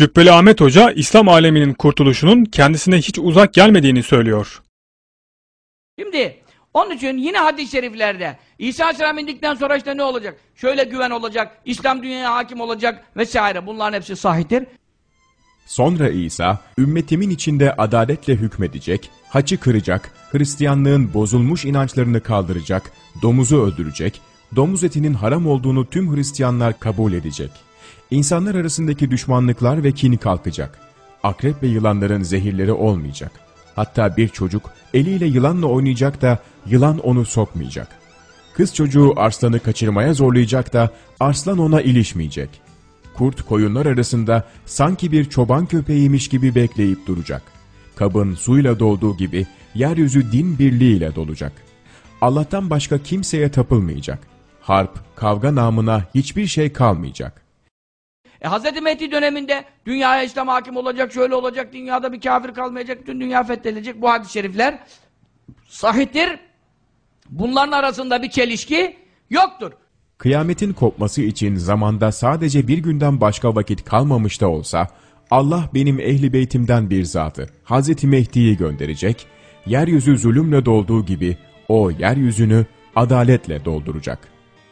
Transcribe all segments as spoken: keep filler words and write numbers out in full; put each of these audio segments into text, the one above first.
Cübbeli Ahmet Hoca, İslam aleminin kurtuluşunun kendisine hiç uzak gelmediğini söylüyor. Şimdi onun için yine hadis-i şeriflerde İsa Aleyhisselam indikten sonra işte ne olacak? Şöyle güven olacak, İslam dünyaya hakim olacak vesaire. Bunların hepsi sahihtir. Sonra İsa, ümmetimin içinde adaletle hükmedecek, haçı kıracak, Hristiyanlığın bozulmuş inançlarını kaldıracak, domuzu öldürecek, domuz etinin haram olduğunu tüm Hristiyanlar kabul edecek. İnsanlar arasındaki düşmanlıklar ve kin kalkacak. Akrep ve yılanların zehirleri olmayacak. Hatta bir çocuk eliyle yılanla oynayacak da yılan onu sokmayacak. Kız çocuğu arslanı kaçırmaya zorlayacak da arslan ona ilişmeyecek. Kurt koyunlar arasında sanki bir çoban köpeğiymiş gibi bekleyip duracak. Kabın suyla dolduğu gibi yeryüzü din birliğiyle dolacak. Allah'tan başka kimseye tapılmayacak. Harp, kavga namına hiçbir şey kalmayacak. E, Hz. Mehdi döneminde dünyaya İslam hakim olacak, şöyle olacak, dünyada bir kafir kalmayacak, bütün dünya fethedilecek. Bu hadis-i şerifler sahihtir. Bunların arasında bir çelişki yoktur. Kıyametin kopması için zamanda sadece bir günden başka vakit kalmamış da olsa, Allah benim ehli beytimden bir zatı, Hz. Mehdi'yi gönderecek, yeryüzü zulümle dolduğu gibi o yeryüzünü adaletle dolduracak.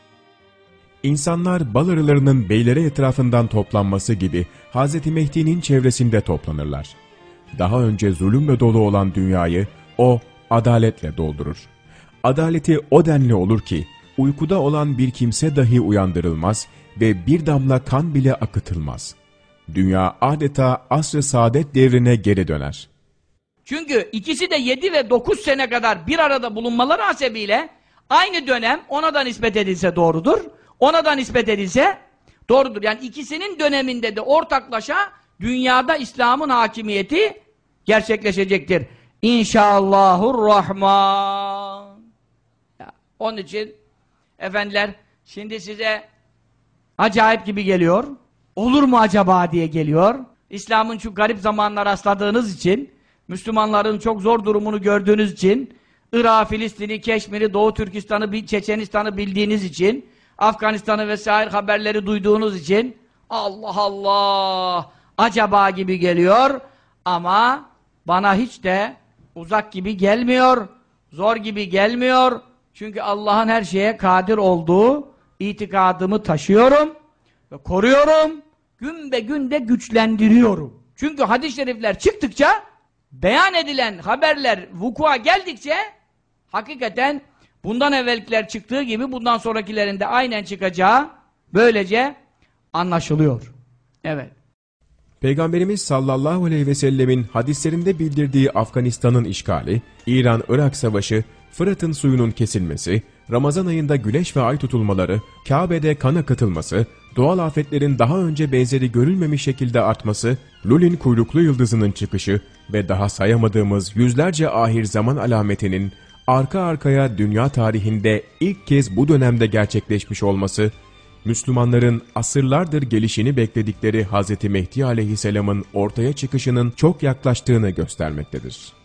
İnsanlar bal arılarının beylere etrafından toplanması gibi Hz. Mehdi'nin çevresinde toplanırlar. Daha önce zulümle dolu olan dünyayı o adaletle doldurur. Adaleti o denli olur ki, uykuda olan bir kimse dahi uyandırılmaz ve bir damla kan bile akıtılmaz. Dünya adeta asr-ı saadet devrine geri döner. Çünkü ikisi de yedi ve dokuz sene kadar bir arada bulunmaları hasebiyle aynı dönem ona da nispet edilse doğrudur, ona da nispet edilse doğrudur. Yani ikisinin döneminde de ortaklaşa dünyada İslam'ın hakimiyeti gerçekleşecektir. İnşallahurrahman. Ya, onun için efendiler şimdi size acayip gibi geliyor. Olur mu acaba diye geliyor. İslam'ın şu garip zamanlar rastladığınız için, Müslümanların çok zor durumunu gördüğünüz için, Irak, Filistin'i, Keşmir'i, Doğu Türkistan'ı, Çeçenistan'ı bildiğiniz için, Afganistan'ı vesaire haberleri duyduğunuz için Allah Allah acaba gibi geliyor ama bana hiç de uzak gibi gelmiyor, zor gibi gelmiyor. Çünkü Allah'ın her şeye kadir olduğu itikadımı taşıyorum ve koruyorum. Gün be gün de güçlendiriyorum. Çünkü hadis-i şerifler çıktıkça, beyan edilen haberler vukua geldikçe hakikaten bundan evvelkiler çıktığı gibi bundan sonrakilerin de aynen çıkacağı böylece anlaşılıyor. Evet. Peygamberimiz sallallahu aleyhi ve sellemin hadislerinde bildirdiği Afganistan'ın işgali, İran-Irak savaşı, Fırat'ın suyunun kesilmesi, Ramazan ayında güneş ve ay tutulmaları, Kabe'de kan akıtılması, doğal afetlerin daha önce benzeri görülmemiş şekilde artması, Lulin kuyruklu yıldızının çıkışı ve daha sayamadığımız yüzlerce ahir zaman alametinin arka arkaya dünya tarihinde ilk kez bu dönemde gerçekleşmiş olması, Müslümanların asırlardır gelişini bekledikleri Hz. Mehdi aleyhisselamın ortaya çıkışının çok yaklaştığını göstermektedir.